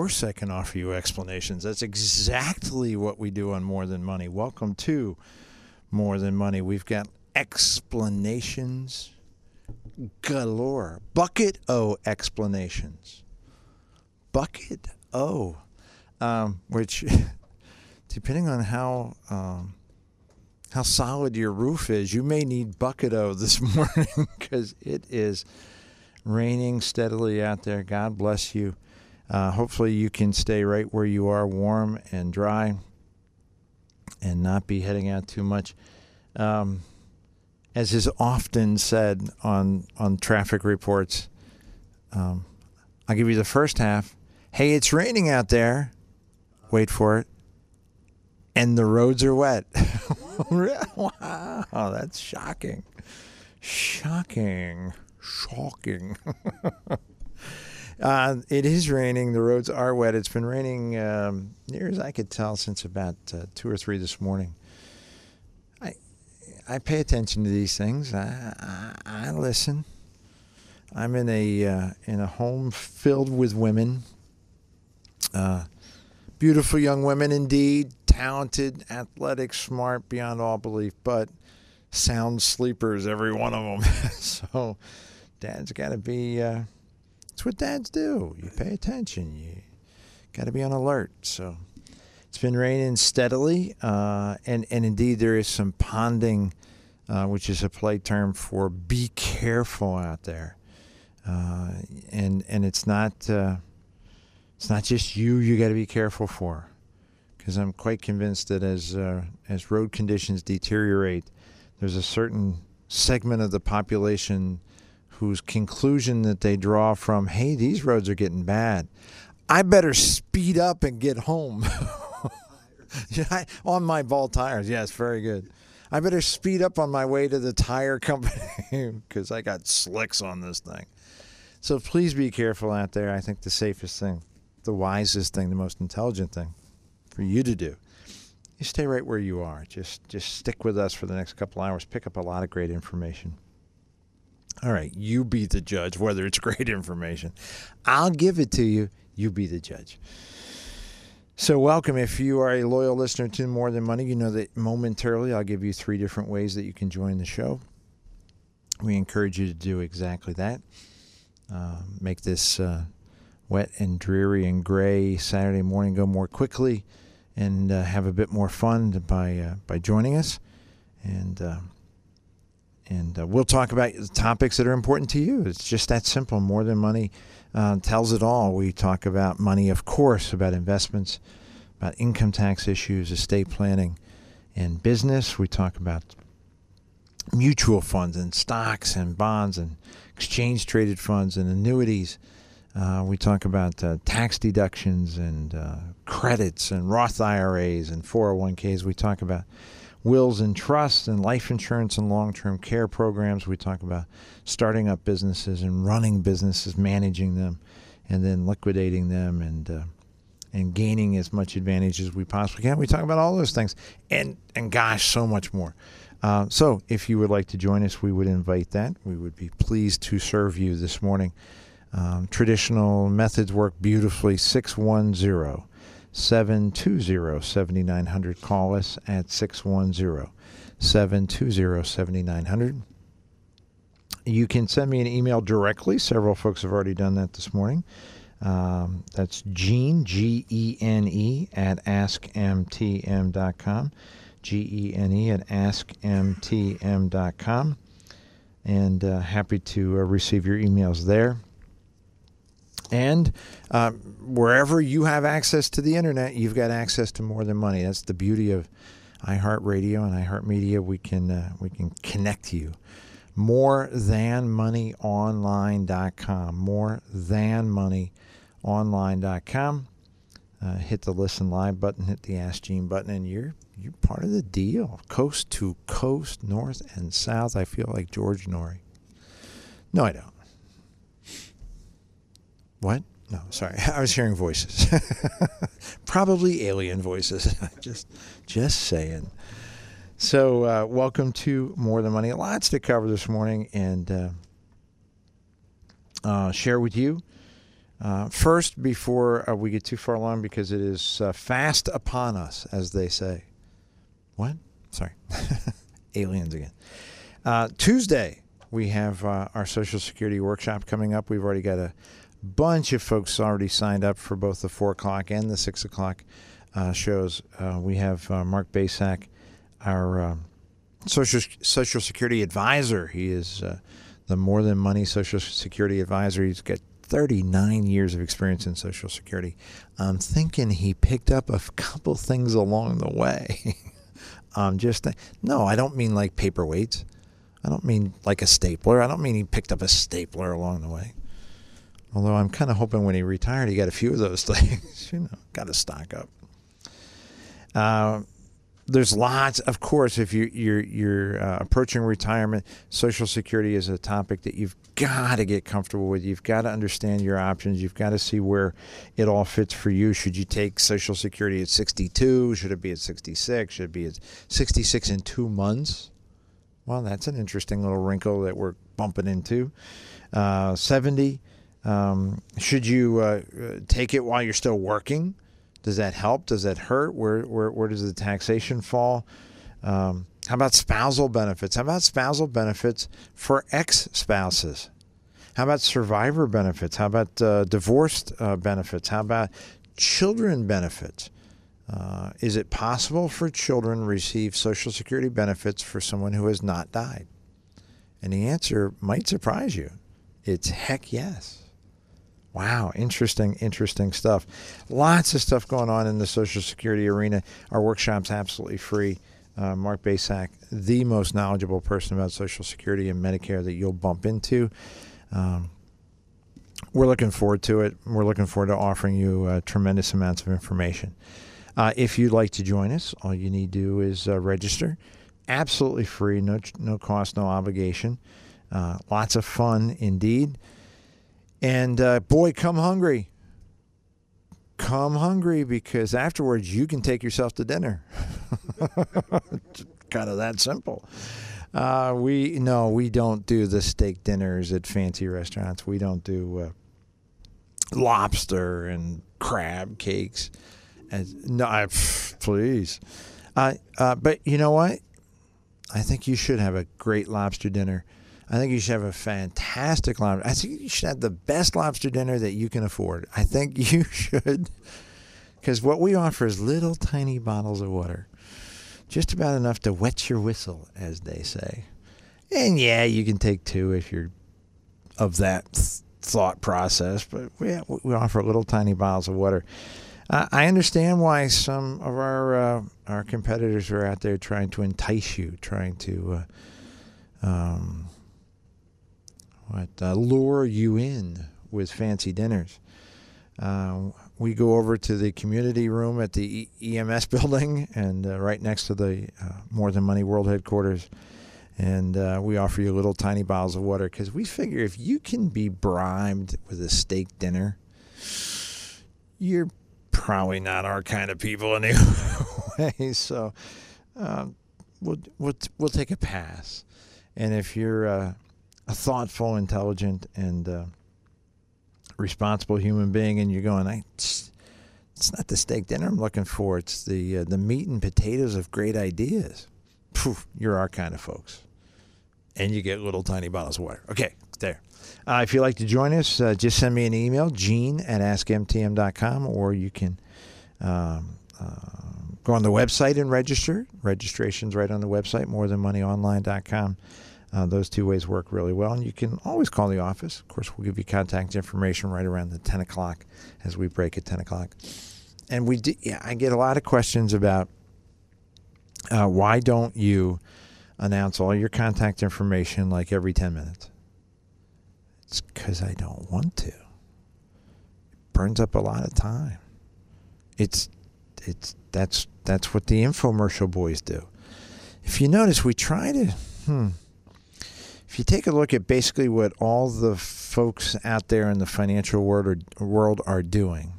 course I can offer you explanations. That's exactly what we do on More Than Money. Welcome to More Than Money. We've got explanations galore. Bucket O explanations. Bucket O. Which, depending on how solid your roof is, you may need Bucket O this morning because it is raining steadily out there. God bless you. Hopefully you can stay right where you are, warm and dry, and not be heading out too much. As is often said on traffic reports, I'll give you the first half. Hey, it's raining out there. Wait for it. And the roads are wet. Wow, that's shocking. Shocking. It is raining. The roads are wet. It's been raining near as I could tell since about 2 or 3 this morning. I pay attention to these things. I listen. I'm in a home filled with women. Beautiful young women indeed. Talented, athletic, smart beyond all belief, but sound sleepers, every one of them. So dad's got to be, it's what dads do. You pay attention. You got to be on alert. So it's been raining steadily, and indeed there is some ponding, which is a play term for be careful out there. And it's not just you got to be careful for, because I'm quite convinced that as road conditions deteriorate, there's a certain segment of the population whose conclusion that they draw from, hey, these roads are getting bad, I better speed up and get home. On my ball tires. Yes, very good. I better speed up on my way to the tire company because I got slicks on this thing. So please be careful out there. I think the safest thing, the wisest thing, the most intelligent thing for you to do, you stay right where you are. Just stick with us for the next couple hours. Pick up a lot of great information. All right, you be the judge whether it's great information. I'll give it to you. You be the judge. So welcome. If you are a loyal listener to More Than Money, you know that momentarily I'll give you 3 different ways that you can join the show. We encourage you to do exactly that. Make this wet and dreary and gray Saturday morning go more quickly, and have a bit more fun by joining us. And we'll talk about topics that are important to you. It's just that simple. More Than Money tells it all. We talk about money, of course, about investments, about income tax issues, estate planning, and business. We talk about mutual funds and stocks and bonds and exchange-traded funds and annuities. We talk about tax deductions and credits and Roth IRAs and 401ks. We talk about wills and trusts and life insurance and long-term care programs. We talk about starting up businesses and running businesses, managing them, and then liquidating them and gaining as much advantage as we possibly can. We talk about all those things and gosh, so much more. So if you would like to join us, we would invite that. We would be pleased to serve you this morning. Traditional methods work beautifully. 610-720-7900. Call us at 610-720-7900. You can send me an email directly. Several folks have already done that this morning. That's Gene, Gene, at askmtm.com. Gene at askmtm.com. And happy to receive your emails there. And wherever you have access to the internet, you've got access to More Than Money. That's the beauty of iHeartRadio and iHeartMedia. We can connect you. morethanmoneyonline.com. morethanmoneyonline.com. Hit the Listen Live button, hit the Ask Gene button, and you're part of the deal. Coast to coast, north and south. I feel like George Norrie. No, I don't. What? No, sorry. I was hearing voices. Probably alien voices. Just saying. So welcome to More Than Money. Lots to cover this morning and share with you. First, before we get too far along, because it is fast upon us, as they say. What? Sorry. Aliens again. Tuesday, we have our Social Security workshop coming up. We've already got a bunch of folks already signed up for both the 4 o'clock and the 6 o'clock shows. We have Mark Basak, our Social Security advisor. He is the More Than Money Social Security advisor. He's got 39 years of experience in Social Security. I'm thinking he picked up a couple things along the way. No, I don't mean like paperweights. I don't mean like a stapler. I don't mean he picked up a stapler along the way. Although I'm kind of hoping when he retired, he got a few of those things. Got to stock up. There's lots, of course, if you're approaching retirement, Social Security is a topic that you've got to get comfortable with. You've got to understand your options. You've got to see where it all fits for you. Should you take Social Security at 62? Should it be at 66? Should it be at 66 in 2 months? Well, that's an interesting little wrinkle that we're bumping into. 70. Should you take it while you're still working? Does that help? Does that hurt? Where does the taxation fall? How about spousal benefits? How about spousal benefits for ex-spouses? How about survivor benefits? How about divorced benefits? How about children benefits? Is it possible for children to receive Social Security benefits for someone who has not died? And the answer might surprise you. It's heck yes. Wow, interesting stuff. Lots of stuff going on in the Social Security arena. Our workshop's absolutely free. Mark Basak, the most knowledgeable person about Social Security and Medicare that you'll bump into. We're looking forward to it. We're looking forward to offering you tremendous amounts of information. If you'd like to join us, all you need to do is register. Absolutely free, no cost, no obligation. Lots of fun indeed. And boy, come hungry. Come hungry, because afterwards you can take yourself to dinner. Kind of that simple. We don't do the steak dinners at fancy restaurants. We don't do lobster and crab cakes. Please. But you know what? I think you should have a great lobster dinner. I think you should have a fantastic lobster. I think you should have the best lobster dinner that you can afford. I think you should, because what we offer is little tiny bottles of water, just about enough to wet your whistle, as they say. And yeah, you can take 2 if you're of that thought process, but we offer little tiny bottles of water. I understand why some of our competitors are out there trying to entice you, trying to lure you in with fancy dinners. We go over to the community room at the EMS building, and right next to the More Than Money World headquarters, and we offer you little tiny bottles of water, because we figure if you can be bribed with a steak dinner, you're probably not our kind of people anyway. So we'll take a pass. And if you're a thoughtful, intelligent, and responsible human being, and you're going, it's not the steak dinner I'm looking for. It's the meat and potatoes of great ideas. Poof, you're our kind of folks. And you get little tiny bottles of water. Okay, there. If you'd like to join us, just send me an email, gene@askmtm.com, or you can go on the website and register. Registration's right on the website, morethanmoneyonline.com. Those 2 ways work really well. And you can always call the office. Of course, we'll give you contact information right around the 10 o'clock as we break at 10 o'clock. And I get a lot of questions about why don't you announce all your contact information like every 10 minutes? It's because I don't want to. It burns up a lot of time. That's what the infomercial boys do. If you notice, we try to if you take a look at basically what all the folks out there in the financial world are doing,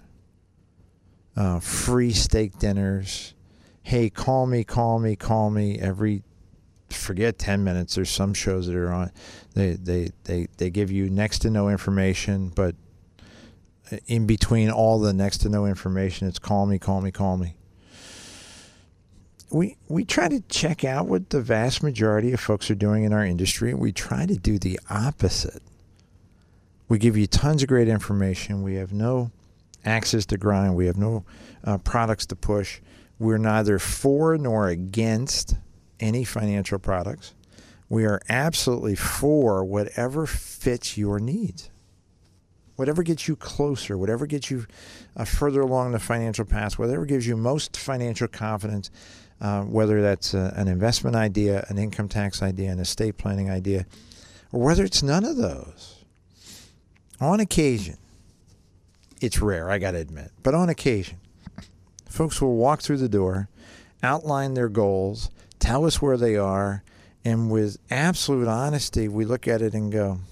free steak dinners, hey, call me every, forget 10 minutes. There's some shows that are on, they give you next to no information, but in between all the next to no information, it's call me, call me, call me. We try to check out what the vast majority of folks are doing in our industry. We try to do the opposite. We give you tons of great information. We have no axes to grind. We have no products to push. We're neither for nor against any financial products. We are absolutely for whatever fits your needs. Whatever gets you closer, whatever gets you further along the financial path, whatever gives you most financial confidence, whether that's an investment idea, an income tax idea, an estate planning idea, or whether it's none of those. On occasion, it's rare, I got to admit, but on occasion, folks will walk through the door, outline their goals, tell us where they are, and with absolute honesty, we look at it and go,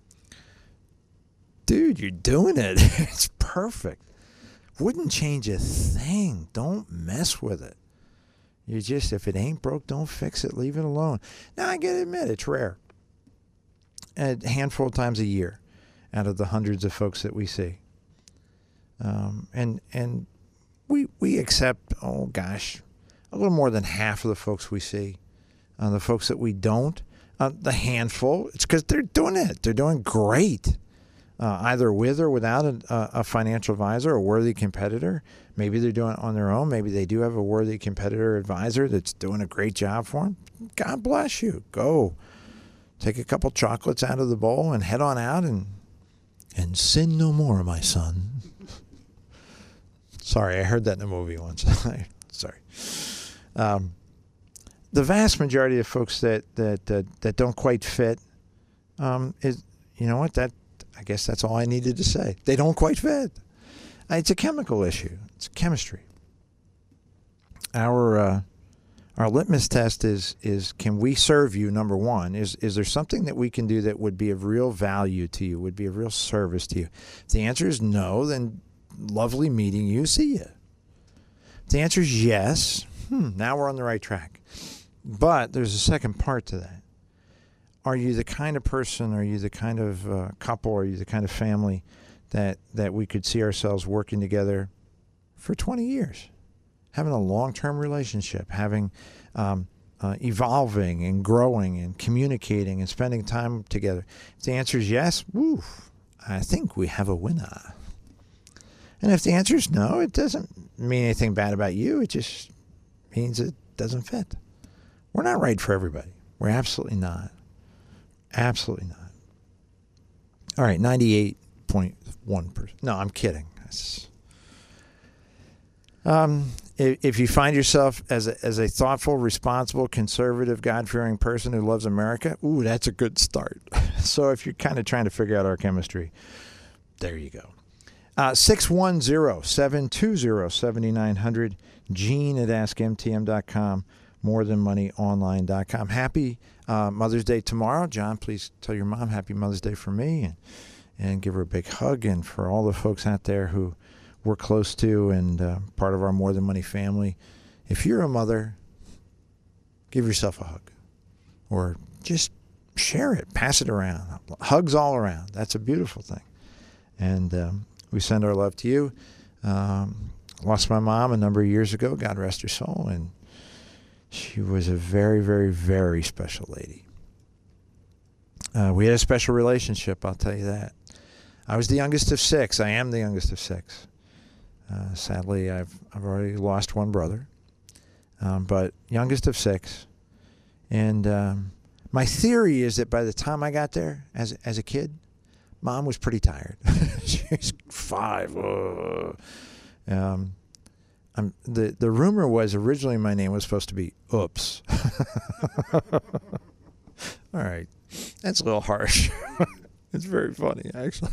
dude, you're doing it. It's perfect. Wouldn't change a thing. Don't mess with it. You just, if it ain't broke, don't fix it. Leave it alone. Now, I got to admit, it's rare. A handful of times a year out of the hundreds of folks that we see. And we accept, oh gosh, a little more than half of the folks we see. The folks that we don't, the handful, it's because they're doing it. They're doing great, either with or without a financial advisor, a worthy competitor. Maybe they're doing it on their own. Maybe they do have a worthy competitor advisor that's doing a great job for them. God bless you. Go take a couple chocolates out of the bowl and head on out and sin no more, my son. Sorry, I heard that in a movie once. Sorry. The vast majority of folks that don't quite fit is, you know what, I guess that's all I needed to say. They don't quite fit. It's a chemical issue. It's chemistry. Our litmus test is can we serve you, number one? Is there something that we can do that would be of real value to you, would be of real service to you? If the answer is no, then lovely meeting you, see you. If the answer is yes, now we're on the right track. But there's a second part to that. Are you the kind of person, are you the kind of couple, are you the kind of family that we could see ourselves working together for 20 years? Having a long-term relationship, having evolving and growing and communicating and spending time together. If the answer is yes, I think we have a winner. And if the answer is no, it doesn't mean anything bad about you. It just means it doesn't fit. We're not right for everybody. We're absolutely not. Absolutely not. All right, 98.1%. No, I'm kidding. If you find yourself as a thoughtful, responsible, conservative, God-fearing person who loves America, that's a good start. So if you're kind of trying to figure out our chemistry, there you go. 610-720-7900, Gene at AskMTM.com, morethanmoneyonline.com. Happy Mother's Day tomorrow. John, please tell your mom happy Mother's Day for me and give her a big hug. And for all the folks out there who we're close to and part of our More Than Money family, if you're a mother, give yourself a hug. Or just share it, pass it around. Hugs all around. That's a beautiful thing. And we send our love to you. Lost my mom a number of years ago, God rest her soul, and she was a very, very, very special lady. We had a special relationship, I'll tell you that. I was the youngest of six. I am the youngest of six. Sadly, I've already lost one brother, but youngest of six. And my theory is that by the time I got there as a kid, Mom was pretty tired. She's 5. The rumor was originally my name was supposed to be Oops. All right, that's a little harsh. It's very funny, actually.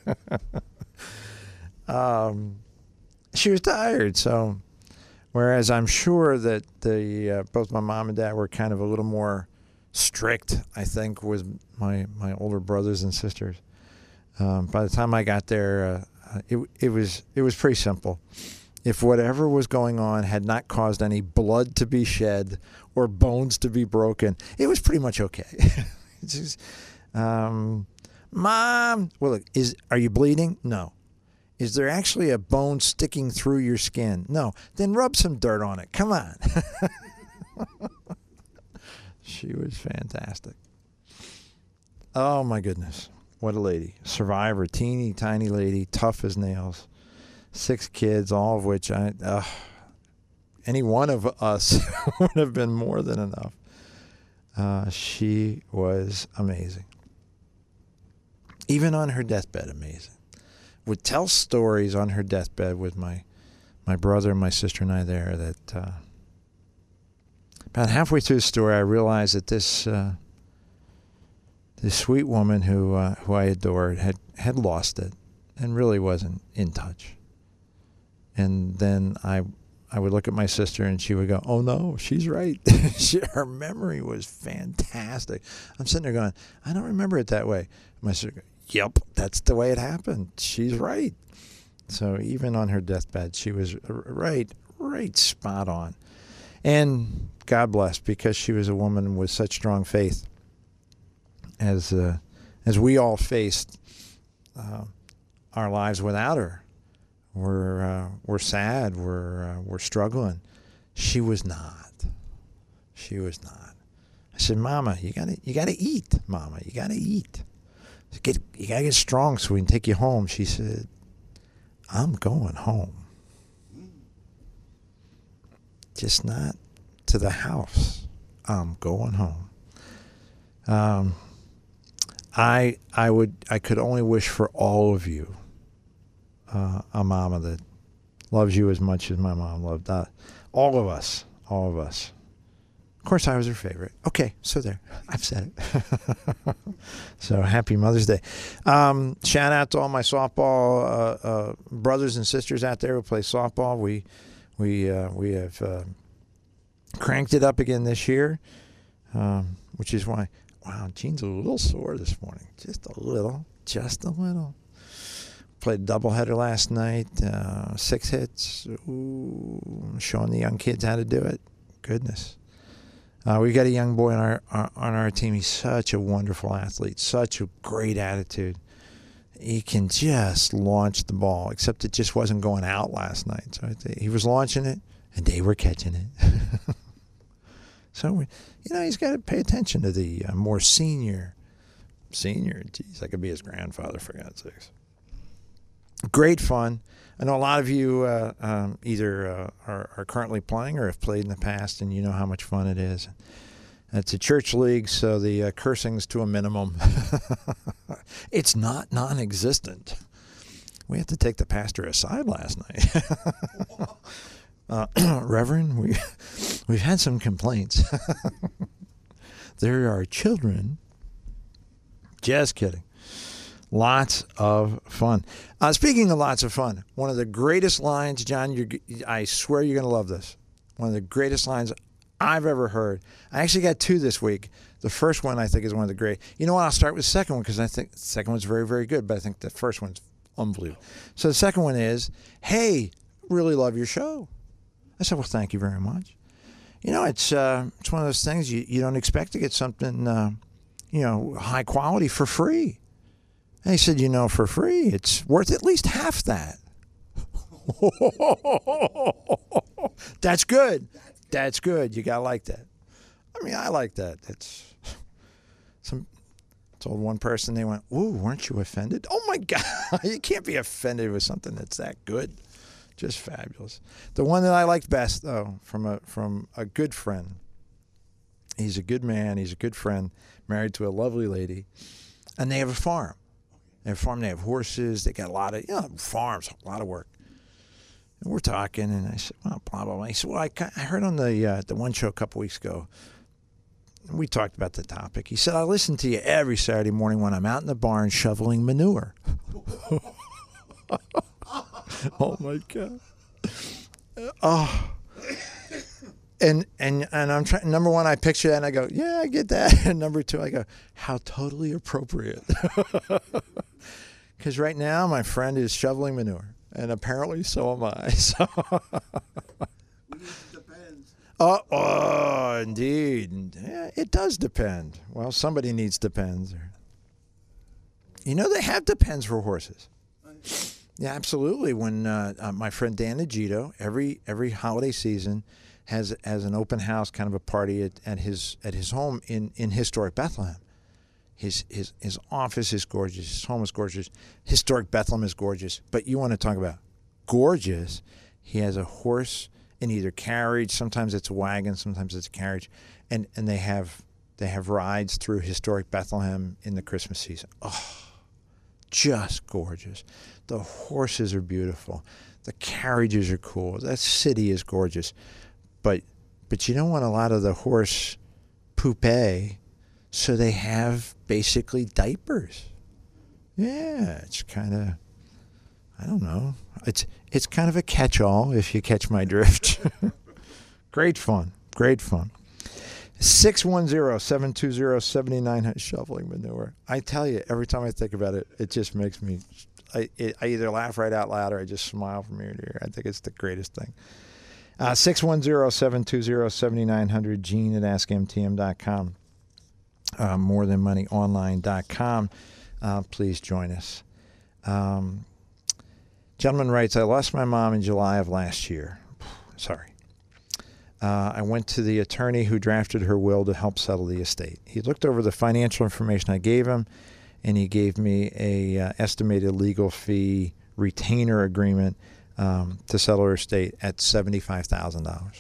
She was tired, so whereas I'm sure that both my mom and dad were kind of a little more strict, I think, with my older brothers and sisters. By the time I got there, it was pretty simple. If whatever was going on had not caused any blood to be shed or bones to be broken, it was pretty much okay. It's just, Mom, well, look, are you bleeding? No. Is there actually a bone sticking through your skin? No. Then rub some dirt on it. Come on. She was fantastic. Oh, my goodness. What a lady. Survivor, teeny, tiny lady, tough as nails. 6 kids, all of which any one of us would have been more than enough. She was amazing. Even on her deathbed, amazing. Would tell stories on her deathbed with my brother and my sister and I there that about halfway through the story I realized that this sweet woman who I adored had lost it and really wasn't in touch. And then I would look at my sister and she would go, "Oh no, she's right." Her memory was fantastic. I'm sitting there going, "I don't remember it that way." My sister goes, "Yep, that's the way it happened. She's right." So even on her deathbed, she was right spot on. And God bless, because she was a woman with such strong faith. As we all faced our lives without her, we're sad, we're struggling. She was not. She was not. I said, "Mama, you gotta eat. Mama, you gotta eat. You gotta get strong so we can take you home." She said, "I'm going home. Just not to the house. I'm going home." I could only wish for all of you a mama that loves you as much as my mom loved all of us. Of course, I was her favorite. Okay, so there. I've said it. So happy Mother's Day. Shout out to all my softball brothers and sisters out there who play softball. We have cranked it up again this year, which is why, wow, Gene's a little sore this morning. Just a little. Played a doubleheader last night, 6 hits. Ooh, showing the young kids how to do it. Goodness. We got a young boy on our team. He's such a wonderful athlete, such a great attitude. He can just launch the ball, except it just wasn't going out last night. So he was launching it, and they were catching it. So, he's got to pay attention to the more senior. Geez, I could be his grandfather, for God's sakes. Great fun. I know a lot of you either are currently playing or have played in the past, and you know how much fun it is. It's a church league, so the cursing's to a minimum. It's not non-existent. We had to take the pastor aside last night. Reverend, we've had some complaints. There are children. Just kidding. Lots of fun. Speaking of lots of fun, one of the greatest lines, John, I swear you're going to love this. One of the greatest lines I've ever heard. I actually got 2 this week. The first one I think is one of the great. You know what? I'll start with the second one because I think the second one's very, very good, but I think the first one's unbelievable. So the second one is, "Hey, really love your show." I said, "Well, thank you very much." It's one of those things you don't expect to get something, high quality for free. And he said, "For free, it's worth at least half that." That's good. That's good. You got to like that. I mean, I like that. Told one person, they went, "Ooh, weren't you offended?" Oh, my God. You can't be offended with something that's that good. Just fabulous. The one that I liked best, though, from a good friend. He's a good man. He's a good friend, married to a lovely lady. And they have a farm. They have horses. They got a lot of, farms, a lot of work. And we're talking, and I said, "Well, blah, blah, blah." He said, "Well, I heard on the one show a couple weeks ago, we talked about the topic." He said, "I listen to you every Saturday morning when I'm out in the barn shoveling manure." Oh, my God. Oh. And I'm trying. Number one, I picture that, and I go, "Yeah, I get that." And number two, I go, "How totally appropriate." Because right now, my friend is shoveling manure, and apparently so am I. So. It depends. Oh, indeed. Yeah, it does depend. Well, somebody needs Depends. They have Depends for horses. Yeah, absolutely. When my friend Dan Agito, every holiday season has an open house, kind of a party at his home in historic Bethlehem. His office is gorgeous. His home is gorgeous. Historic Bethlehem is gorgeous. But you want to talk about gorgeous? He has a horse in either carriage. Sometimes it's a wagon. Sometimes it's a carriage, and they have rides through historic Bethlehem in the Christmas season. Oh, just gorgeous. The horses are beautiful. The carriages are cool. That city is gorgeous. But you don't want a lot of the horse poupée, so they have basically diapers. Yeah, it's kind of, I don't know. It's kind of a catch-all, if you catch my drift. Great fun. 610-720-7900, shoveling manure. I tell you, every time I think about it, it just makes me, I either laugh right out loud or I just smile from ear to ear. I think it's the greatest thing. 610-720-7900, Gene at AskMTM.com. MoreThanMoneyOnline.com. Please join us. Gentleman writes, I lost my mom in July of last year. Sorry. I went to the attorney who drafted her will to help settle the estate. He looked over the financial information I gave him, and he gave me a estimated legal fee retainer agreement to settle her estate at $75,000.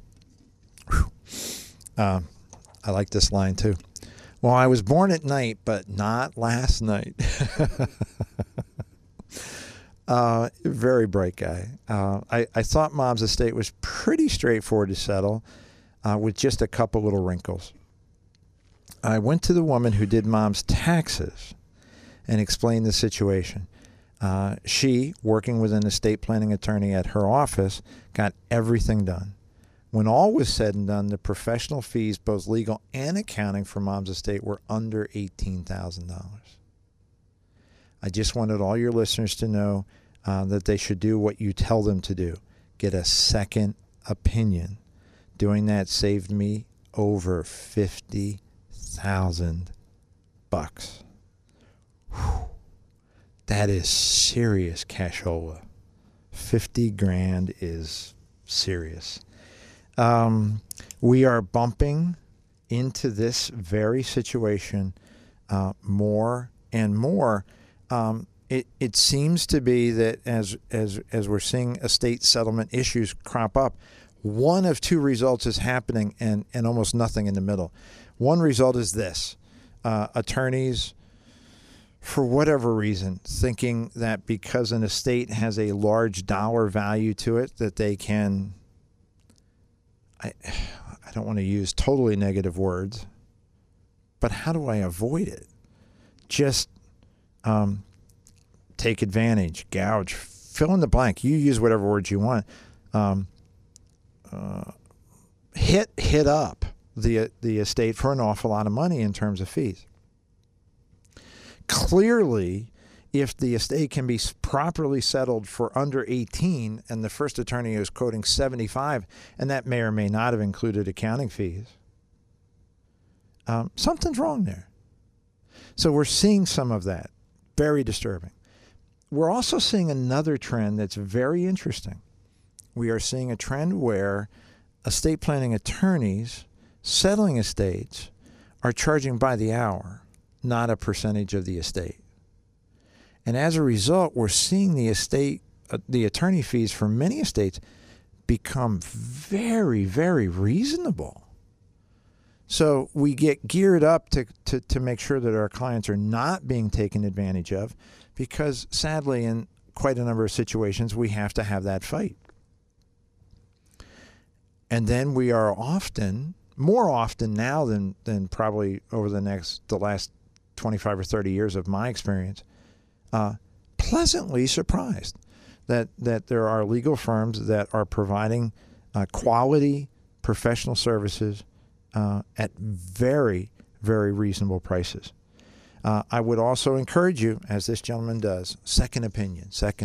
I like this line too. Well, I was born at night, but not last night. Very bright guy. I thought Mom's estate was pretty straightforward to settle, with just a couple little wrinkles. I went to the woman who did Mom's taxes and explained the situation. She, working with an estate planning attorney at her office, got everything done. When all was said and done, the professional fees, both legal and accounting, for Mom's estate were under $18,000. I just wanted all your listeners to know that they should do what you tell them to do. Get a second opinion. Doing that saved me over $50,000. That is serious cashola. 50 grand is serious. We are bumping into this very situation more and more. It seems to be that as we're seeing estate settlement issues crop up, one of two results is happening and almost nothing in the middle. One result is this: attorneys, for whatever reason, thinking that because an estate has a large dollar value to it, that they can, I don't want to use totally negative words, but how do I avoid it? Just take advantage, gouge, fill in the blank. You use whatever words you want. Hit up the estate for an awful lot of money in terms of fees. Clearly, if the estate can be properly settled for under 18, and the first attorney is quoting 75, and that may or may not have included accounting fees, something's wrong there. So we're seeing some of that. Very disturbing. We're also seeing another trend that's very interesting. We are seeing a trend where estate planning attorneys settling estates are charging by the hour, not a percentage of the estate. And as a result, we're seeing the attorney fees for many estates become very, very reasonable. So we get geared up to make sure that our clients are not being taken advantage of, because sadly, in quite a number of situations, we have to have that fight. And then we are often, more often now than probably over the last 25 or 30 years of my experience, pleasantly surprised that there are legal firms that are providing quality professional services at very, very reasonable prices. I would also encourage you, as this gentleman does, second opinion.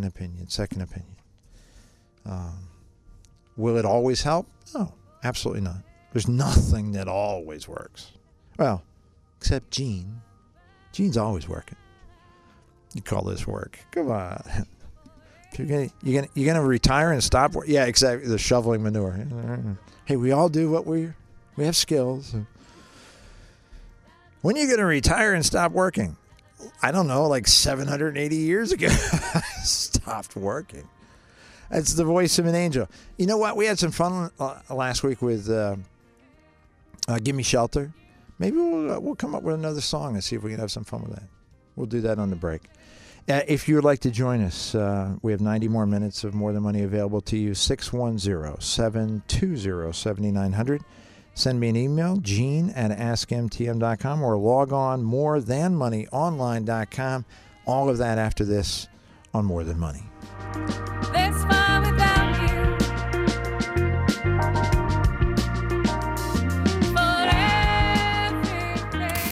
Will it always help? No, absolutely not. There's nothing that always works. Well, except Gene. Gene's always working. You call this work? Come on. You're gonna retire and stop work? Yeah, exactly. The shoveling manure. Hey, we all do what we have skills. When are you gonna retire and stop working? I don't know, like 780 years ago. I stopped working. That's the voice of an angel. You know what? We had some fun last week with Gimme Shelter. Maybe we'll come up with another song and see if we can have some fun with that. We'll do that on the break. If you would like to join us, we have 90 more minutes of More Than Money available to you. 610-720-7900. Send me an email, gene@askmtm.com, or log on morethanmoneyonline.com. All of that after this on More Than Money. This far without you. For everything.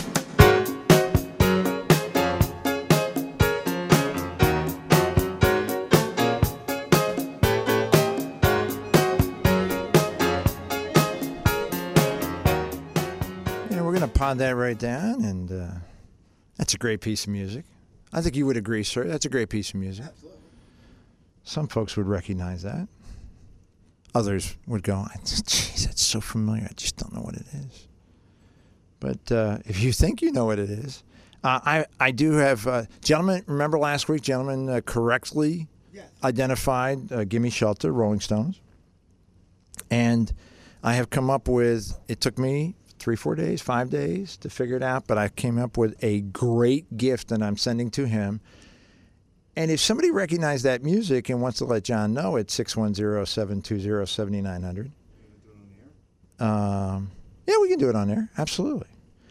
We're going to pod that right down, and that's a great piece of music. I think you would agree, sir. That's a great piece of music. Absolutely. Some folks would recognize that. Others would go, geez, that's so familiar. I just don't know what it is. But if you think you know what it is, I do have, gentlemen, remember last week, gentlemen correctly identified Gimme Shelter, Rolling Stones. And I have come up with, it took me 3-4 days, 5 days to figure it out, but I came up with a great gift that I'm sending to him. And if somebody recognized that music and wants to let John know, it's 610-720-7900. Yeah, we can do it on there. Absolutely.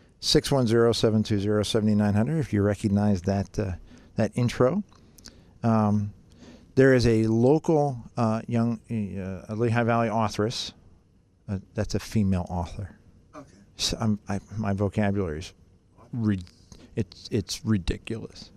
610-720-7900 if you recognize that intro. There is a local young Lehigh Valley authoress. That's a female author. So my vocabulary is it's ridiculous.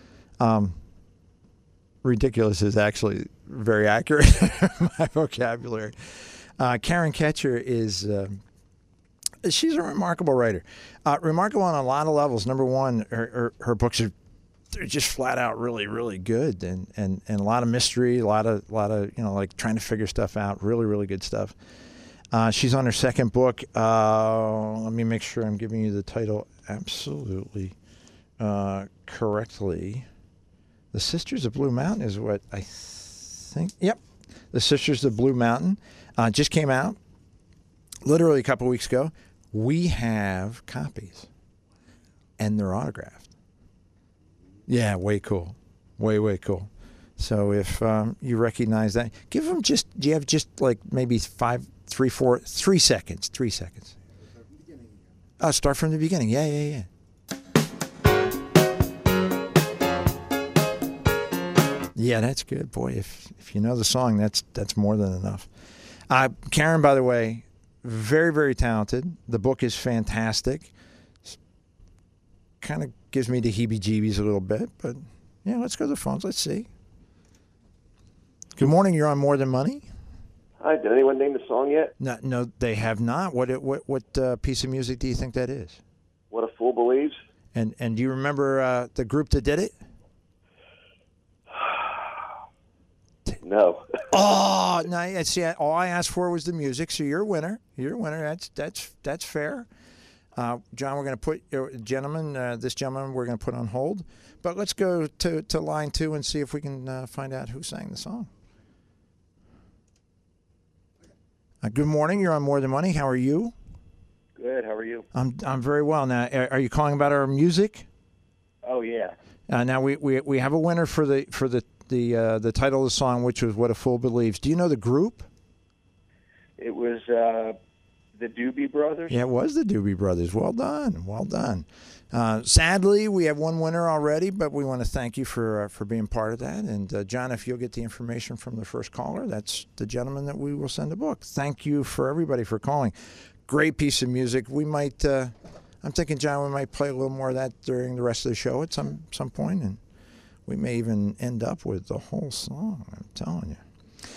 Ridiculous is actually very accurate. My vocabulary. Karen Ketcher is she's a remarkable writer. Remarkable on a lot of levels. Number one, her books they're just flat out really, really good, and a lot of mystery, a lot of like trying to figure stuff out. Really, really good stuff. She's on her second book. Let me make sure I'm giving you the title absolutely correctly. The Sisters of Blue Mountain is what I think. Yep. The Sisters of Blue Mountain just came out literally a couple weeks ago. We have copies, and they're autographed. Yeah, way cool. Way, way cool. So if you recognize that, give them do you have just like maybe 3 seconds. 3 seconds. Start from the beginning. Yeah. Yeah, that's good. Boy, if you know the song, that's more than enough. Karen, by the way, very, very talented. The book is fantastic. Kind of gives me the heebie-jeebies a little bit, but yeah, let's go to the phones. Let's see. Good morning. You're on More Than Money. Hi, did anyone name the song yet? No, they have not. What piece of music do you think that is? What a Fool Believes. And do you remember the group that did it? No. Oh, no! See, all I asked for was the music. So you're a winner. You're a winner. That's fair. John, we're going to put this gentleman we're going to put on hold. But let's go to line 2 and see if we can find out who sang the song. Good morning. You're on More Than Money. How are you? Good. How are you? I'm very well. Now, are you calling about our music? Oh yeah. Now we have a winner for the title of the song, which was "What a Fool Believes." Do you know the group? It was the Doobie Brothers. Yeah, it was the Doobie Brothers. Well done. Well done. Sadly, we have one winner already, but we want to thank you for being part of that. And John, if you'll get the information from the first caller, that's the gentleman that we will send a book. Thank you for everybody for calling. Great piece of music. We might. I'm thinking, John, we might play a little more of that during the rest of the show at some point, and we may even end up with the whole song. I'm telling you.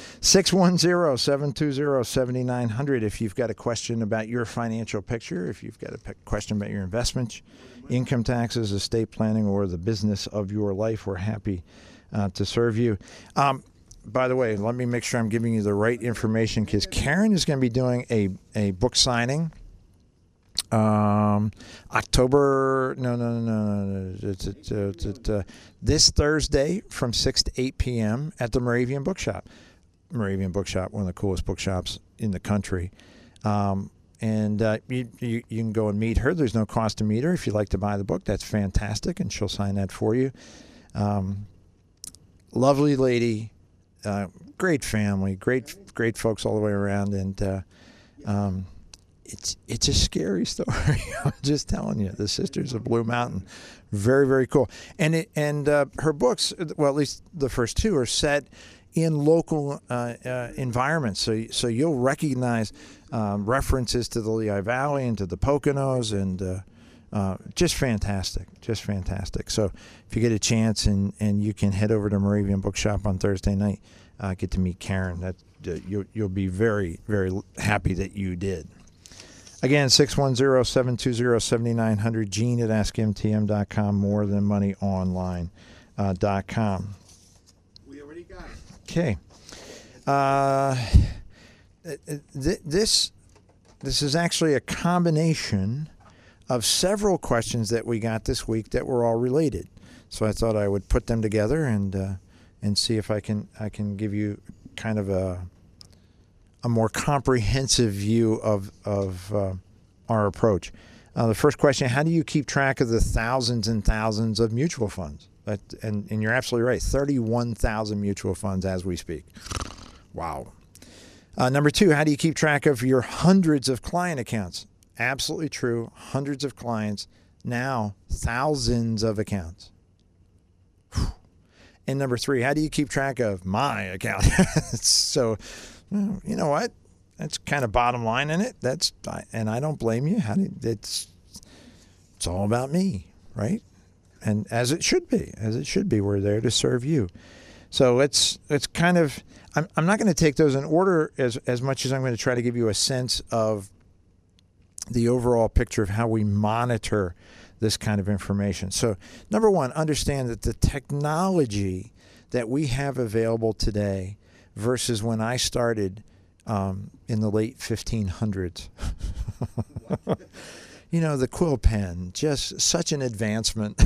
610-720-7900 if you've got a question about your financial picture, if you've got a question about your investments, income taxes, estate planning, or the business of your life. We're happy to serve you. By the way, let me make sure I'm giving you the right information because Karen is going to be doing a book signing. October, no. This Thursday from 6 to 8 p.m. at the Moravian Bookshop. Moravian Bookshop, one of the coolest bookshops in the country. And you can go and meet her. There's no cost to meet her. If you'd like to buy the book, that's fantastic, and she'll sign that for you. Lovely lady, great family, great folks all the way around, and it's a scary story. I'm just telling you, the Sisters of Blue Mountain, very, very cool. And her books, well, at least the first two, are set in local environments, so you'll recognize references to the Lehigh Valley and to the Poconos, and just fantastic. So if you get a chance and you can head over to Moravian Bookshop on Thursday night, get to meet Karen. That you'll be very, very happy that you did. Again, 610-720-7900, Gene at AskMTM.com, morethanmoneyonline.com. We already got it. Okay. This is actually a combination of several questions that we got this week that were all related. So I thought I would put them together and see if I can give you kind of a more comprehensive view of our approach. The first question: how do you keep track of the thousands and thousands of mutual funds? And you're absolutely right. 31,000 mutual funds as we speak. Wow. Number two: how do you keep track of your hundreds of client accounts? Absolutely true. Hundreds of clients. Now thousands of accounts. And number three: how do you keep track of my account? So, you know what? That's kind of bottom line in it. And I don't blame you. It's all about me, right? And as it should be. We're there to serve you. So it's kind of, I'm not going to take those in order as much as I'm going to try to give you a sense of the overall picture of how we monitor this kind of information. So number one, understand that the technology that we have available today versus when I started in the late 1500s. The quill pen, just such an advancement.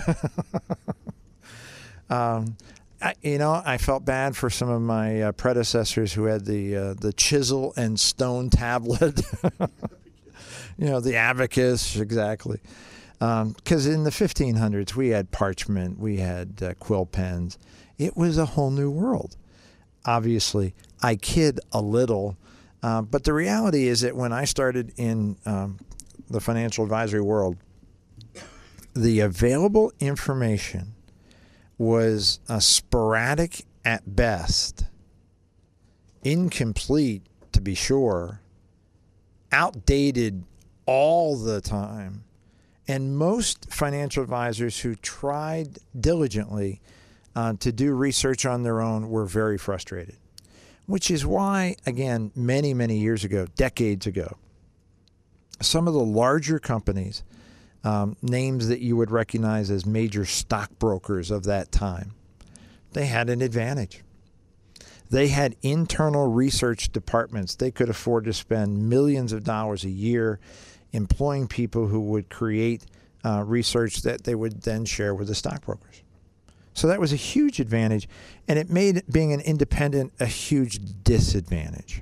I felt bad for some of my predecessors who had the chisel and stone tablet. The abacus, exactly. Because in the 1500s, we had parchment, we had quill pens. It was a whole new world. Obviously, I kid a little, but the reality is that when I started in the financial advisory world, the available information was sporadic at best, incomplete to be sure, outdated all the time, and most financial advisors who tried diligently to do research on their own were very frustrated, which is why, again, many, many years ago, decades ago, some of the larger companies, names that you would recognize as major stockbrokers of that time, they had an advantage. They had internal research departments. They could afford to spend millions of dollars a year employing people who would create research that they would then share with the stockbrokers. So that was a huge advantage, and it made being an independent a huge disadvantage.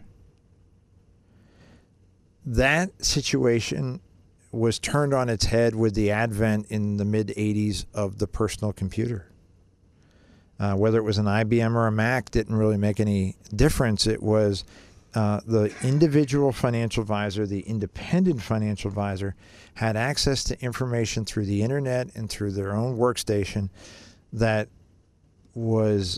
That situation was turned on its head with the advent in the mid-'80s of the personal computer. Whether it was an IBM or a Mac didn't really make any difference. It was the individual financial advisor, the independent financial advisor, had access to information through the internet and through their own workstation that was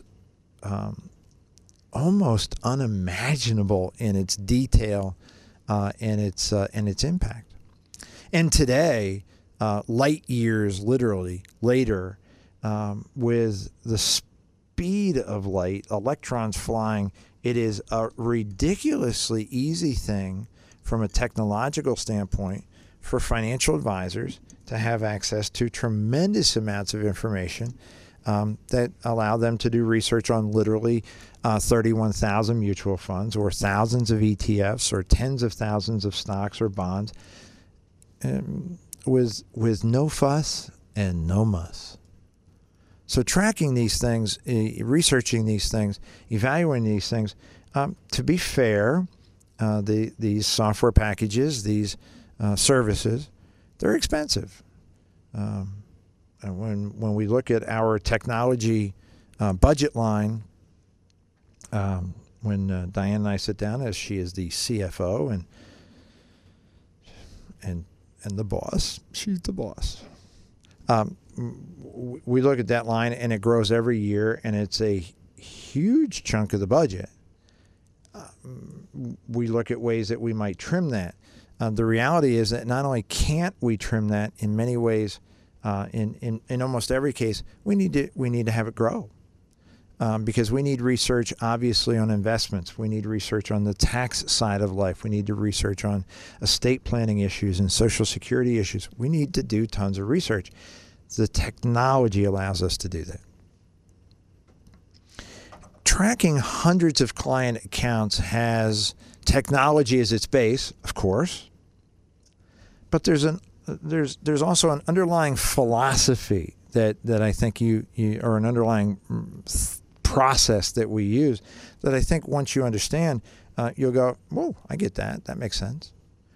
almost unimaginable in its detail and its impact. And today, light years literally later, with the speed of light, electrons flying, it is a ridiculously easy thing from a technological standpoint for financial advisors to have access to tremendous amounts of information that allow them to do research on literally 31,000 mutual funds or thousands of ETFs or tens of thousands of stocks or bonds with no fuss and no muss. So tracking these things, researching these things, evaluating these things, to be fair, these software packages, these services, they're expensive. And when we look at our technology budget line, when Diane and I sit down, as she is the CFO and the boss, she's the boss. We look at that line and it grows every year, and it's a huge chunk of the budget. We look at ways that we might trim that. The reality is that not only can't we trim that, in many ways, in almost every case, we need to have it grow. Because we need research, obviously, on investments. We need research on the tax side of life. We need to research on estate planning issues and Social Security issues. We need to do tons of research. The technology allows us to do that. Tracking hundreds of client accounts has technology as its base, of course, but there's also an underlying philosophy that I think you or an underlying process that we use that I think once you understand, you'll go, whoa, I get that. That makes sense.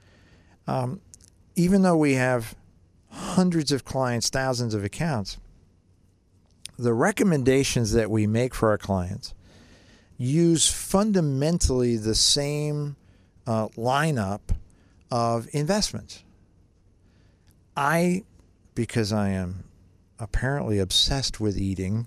Even though we have hundreds of clients, thousands of accounts, the recommendations that we make for our clients use fundamentally the same lineup of investments. Because I am apparently obsessed with eating,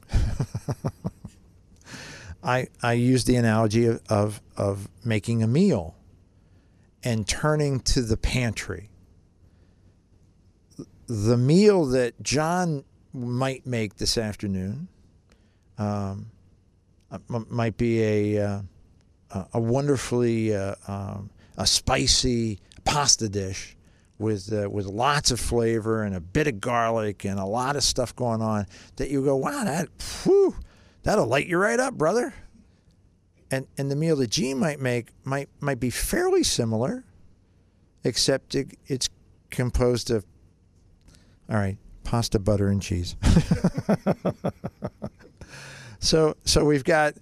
I use the analogy of making a meal and turning to the pantry. The meal that John might make this afternoon might be a wonderfully a spicy pasta dish with lots of flavor and a bit of garlic and a lot of stuff going on that you go, wow, that'll light you right up, brother. And the meal that Gene might make might be fairly similar, except it's composed of, all right, pasta, butter, and cheese. So we've got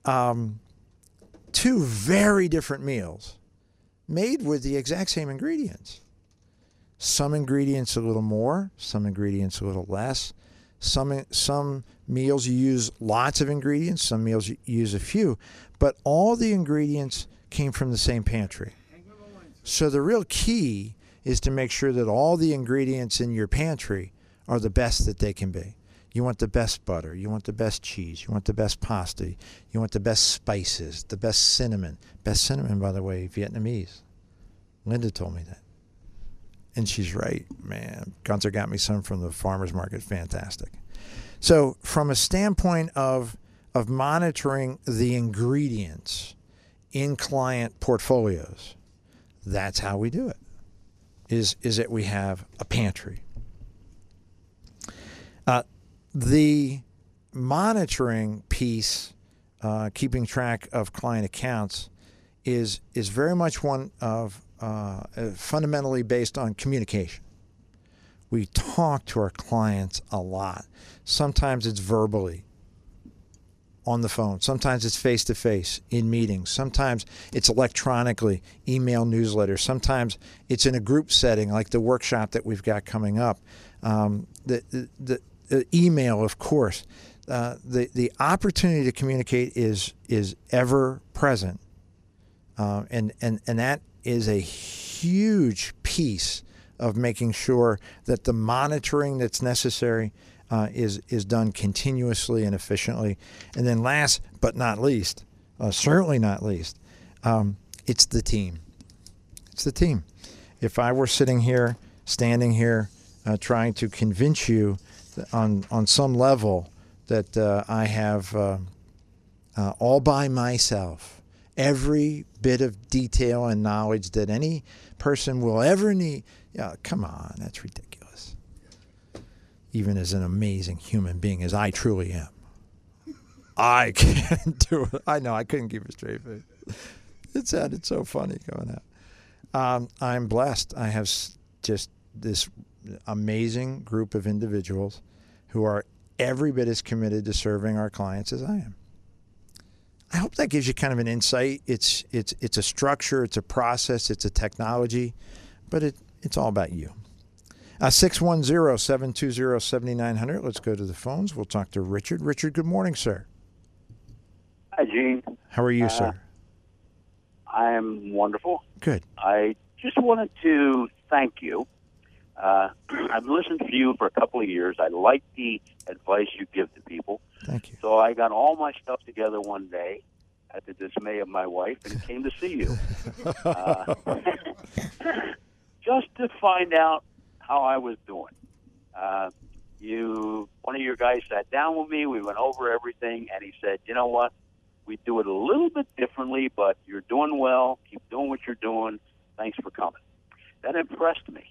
two very different meals made with the exact same ingredients. Some ingredients a little more, some ingredients a little less. Some meals you use lots of ingredients, some meals you use a few, but all the ingredients came from the same pantry. So the real key is to make sure that all the ingredients in your pantry are the best that they can be. You want the best butter, you want the best cheese, you want the best pasta, you want the best spices, the best cinnamon. Best cinnamon, by the way, Vietnamese. Linda told me that. And she's right, man. Gunther got me some from the farmer's market. Fantastic. So from a standpoint of monitoring the ingredients in client portfolios, that's how we do it, is that we have a pantry. The monitoring piece, keeping track of client accounts, is very much one of fundamentally based on communication. We talk to our clients a lot. Sometimes it's verbally on the phone. Sometimes it's face-to-face in meetings. Sometimes it's electronically, email, newsletter. Sometimes it's in a group setting like the workshop that we've got coming up. The email, of course. The opportunity to communicate is ever present. And that is a huge piece of making sure that the monitoring that's necessary is done continuously and efficiently. And then last but not least, certainly not least, it's the team. It's the team. If I were standing here, trying to convince you on some level that I have all by myself every bit of detail and knowledge that any person will ever need. Yeah, come on, that's ridiculous. even as an amazing human being as I truly am. I can't do it. I know I couldn't keep a straight face. It sounded so funny going out. I'm blessed. I have just this amazing group of individuals who are every bit as committed to serving our clients as I am. I hope that gives you kind of an insight. It's a structure, it's a process, it's a technology, but it's all about you. 610-720-7900. Let's go to the phones. We'll talk to Richard. Richard, good morning, sir. Hi, Gene. How are you, sir? I am wonderful. Good. I just wanted to thank you. I've listened to you for a couple of years. I like the advice you give to people. Thank you. So I got all my stuff together one day at the dismay of my wife and came to see you. Just to find out how I was doing. One of your guys sat down with me. We went over everything, and he said, you know what? We do it a little bit differently, but you're doing well. Keep doing what you're doing. Thanks for coming. That impressed me.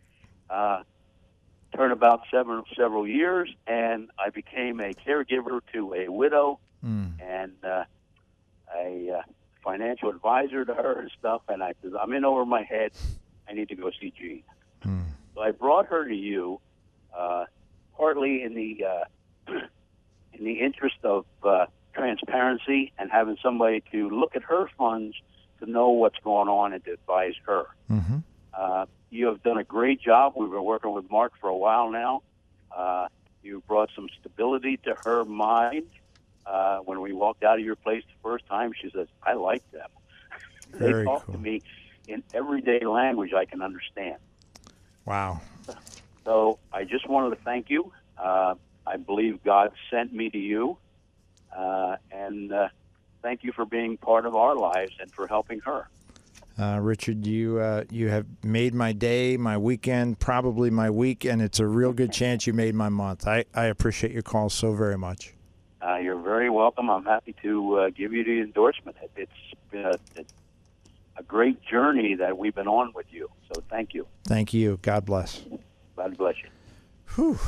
Turned about several years, and I became a caregiver to a widow and a financial advisor to her and stuff. And I said, I'm in over my head. I need to go see Gene. So I brought her to you, partly in the interest of transparency and having somebody to look at her funds to know what's going on and to advise her. You have done a great job. We've been working with Mark for a while now. You brought some stability to her mind. When we walked out of your place the first time, she says, I like them. They talk to me in everyday language I can understand. Wow. So I just wanted to thank you. I believe God sent me to you. And thank you for being part of our lives and for helping her. Richard, you have made my day, my weekend, probably my week, and it's a real good chance you made my month. I appreciate your call so very much. You're very welcome. I'm happy to give you the endorsement. It's been a great journey that we've been on with you. So thank you. Thank you. God bless. God bless you. Whew.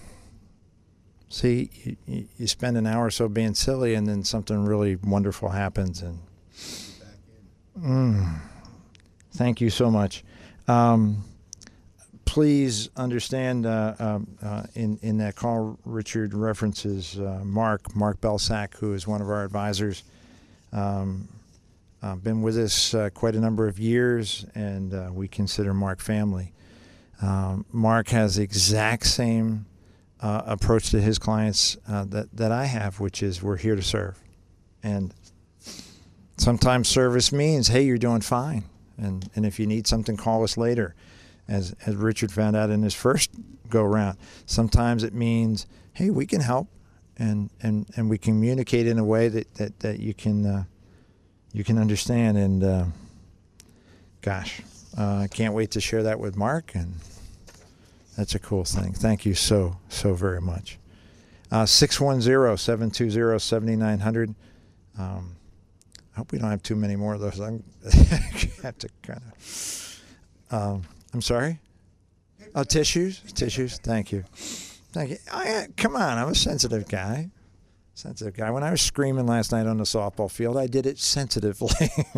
See, you spend an hour or so being silly, and then something really wonderful happens. And thank you so much. Please understand, in that call, Richard references Mark Belsack, who is one of our advisors. Been with us quite a number of years, and we consider Mark family. Mark has the exact same approach to his clients that I have, which is we're here to serve. And sometimes service means, hey, you're doing fine. And if you need something, call us later, as Richard found out in his first go-round. Sometimes it means, hey, we can help, and we communicate in a way that you can understand. And gosh, I can't wait to share that with Mark, and that's a cool thing. Thank you so very much. 610-720-7900. I hope we don't have too many more of those. I'm have to kind of. I'm sorry. Oh, tissues. Thank you. Come on, I'm a sensitive guy. When I was screaming last night on the softball field, I did it sensitively.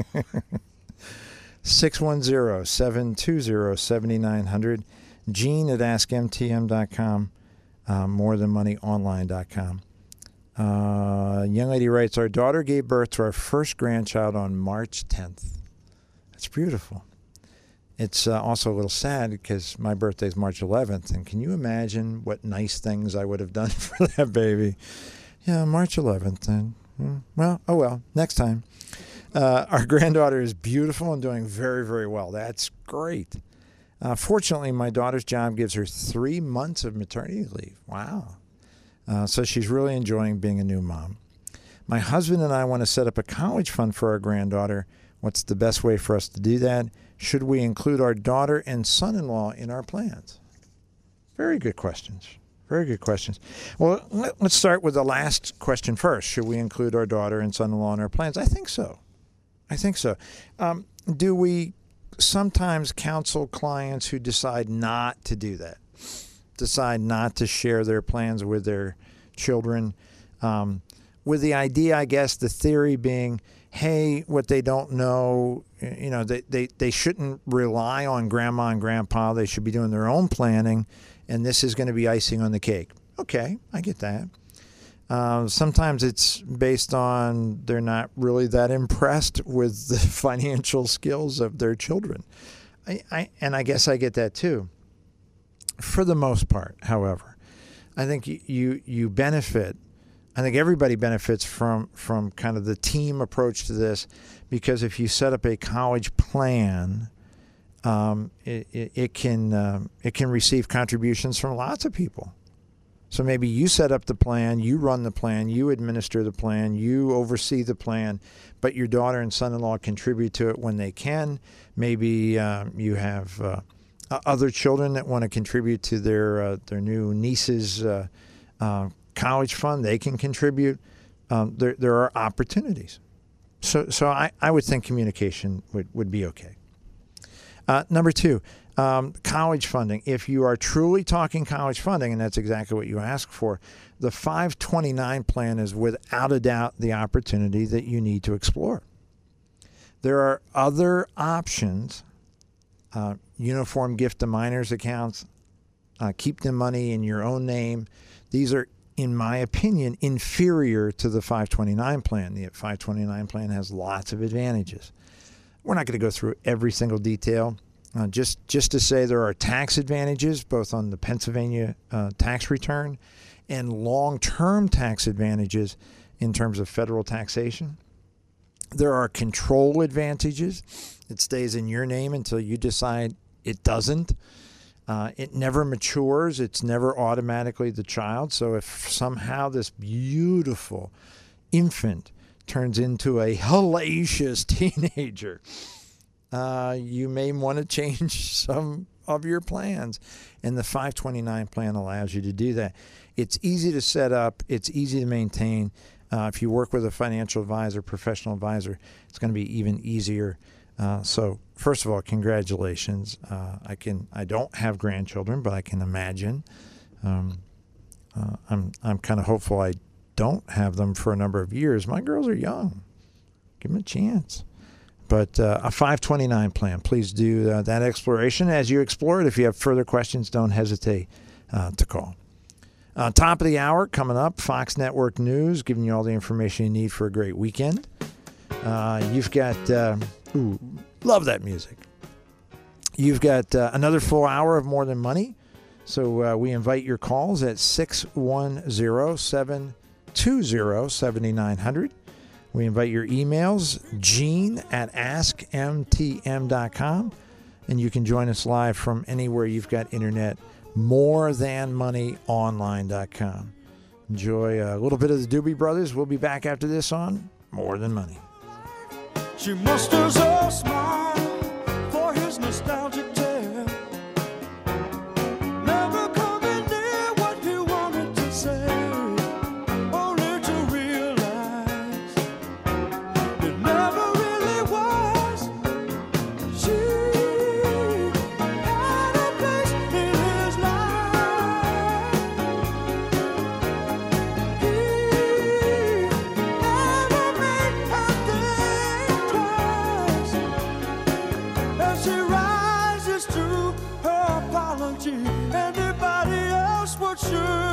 610-720-7900. Gene at AskMTM.com. MoreThanMoneyOnline.com. Young lady writes, our daughter gave birth to our first grandchild on March 10th. That's beautiful. It's also a little sad because my birthday is March 11th, and can you imagine what nice things I would have done for that baby? Yeah, March 11th. And well, next time. Our granddaughter is beautiful and doing very, very well. That's great. Fortunately, my daughter's job gives her 3 months of maternity leave. Wow. So she's really enjoying being a new mom. My husband and I want to set up a college fund for our granddaughter. What's the best way for us to do that? Should we include our daughter and son-in-law in our plans? Very good questions. Very good questions. Well, let's start with the last question first. Should we include our daughter and son-in-law in our plans? I think so. Do we sometimes counsel clients who decide not to do that? decide not to share their plans with their children, with the idea, I guess, the theory being, hey, what they don't know, they shouldn't rely on grandma and grandpa. They should be doing their own planning, and this is going to be icing on the cake. Okay, I get that. Sometimes it's based on they're not really that impressed with the financial skills of their children. I guess I get that too. For the most part, however, I think you benefit. I think everybody benefits from kind of the team approach to this, because if you set up a college plan, it can receive contributions from lots of people. So maybe you set up the plan, you run the plan, you administer the plan, you oversee the plan, but your daughter and son-in-law contribute to it when they can. Maybe you have other children that want to contribute to their new niece's college fund. They can contribute. There are opportunities. So I would think communication would be okay. Number two, college funding. If you are truly talking college funding, and that's exactly what you ask for, the 529 plan is without a doubt the opportunity that you need to explore. There are other options, uniform gift to minors accounts, keep the money in your own name. These are, in my opinion, inferior to the 529 plan. The 529 plan has lots of advantages. We're not going to go through every single detail. Just to say there are tax advantages both on the Pennsylvania tax return and long-term tax advantages in terms of federal taxation. There are control advantages. It stays in your name until you decide it doesn't. It never matures. It's never automatically the child. So if somehow this beautiful infant turns into a hellacious teenager, you may want to change some of your plans. And the 529 plan allows you to do that. It's easy to set up. It's easy to maintain. If you work with a financial advisor, professional advisor, it's going to be even easier. So first of all, congratulations. I don't have grandchildren, but I can imagine. I'm kind of hopeful I don't have them for a number of years. My girls are young. Give them a chance. But a 529 plan, please do that exploration. As you explore it, if you have further questions, don't hesitate to call. Top of the hour coming up, Fox Network News, giving you all the information you need for a great weekend. You've got, love that music. You've got another full hour of More Than Money. So we invite your calls at 610-720-7900. We invite your emails, gene@askmtm.com. And you can join us live from anywhere you've got internet, morethanmoneyonline.com. Enjoy a little bit of the Doobie Brothers. We'll be back after this on More Than Money. She musters a smile for his nostalgic tale. Never coming near what he wanted to say, only to realize it never really was. She had a place in his life. He never made her think twice. As she rises to her apology, anybody else would surely